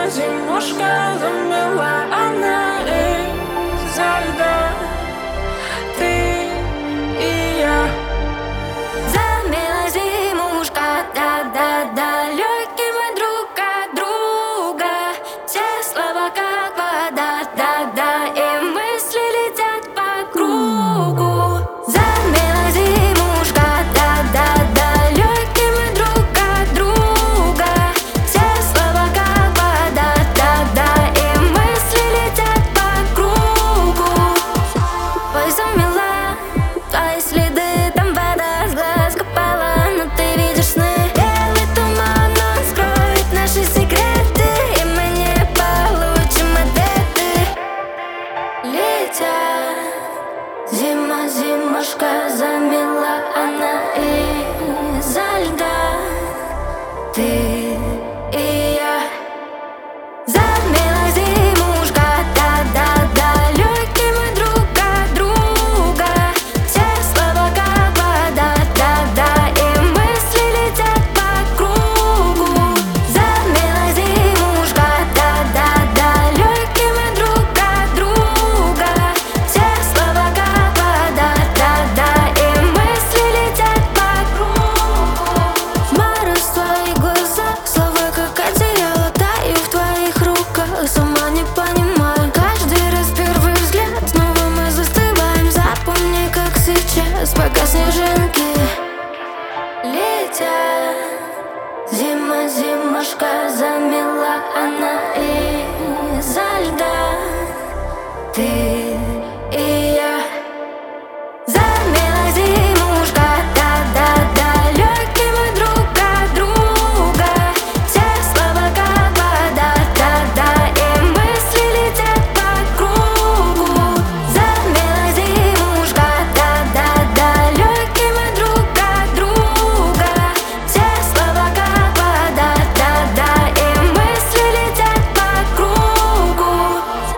зимушка замела, она изо льда. Ты и я. Замела зимушка, да-да-да, легкий мы друг от друга. Все слова как вода, да-да, и мысли летят по кругу. Замела зимушка, да-да-да, легкий мы друг от друга. Все слова как вода, да-да, и мысли летят по кругу. Ой, замела твои следы, там вода с глаз капала, но ты видишь сны. Белый туман, он скроет наши секреты, и мы не получим ответы. Летя, зима, зимушка замела, она изо льда. Ты и я. Замела зимушка, да-да-да, легкий мы друг от друга. Все слова как вода, да-да, и мысли летят по кругу. Замела зимушка, да-да-да, легкий мы друг от друга. Все слова как вода, да-да, и мысли летят по кругу. Мороз в твоих глазах, слова как одеяло, таю в твоих руках, сама не понимаю. Каждый раз первый взгляд, снова мы застываем. Запомни, как сейчас, пока снежинки летят. Зима, зимушка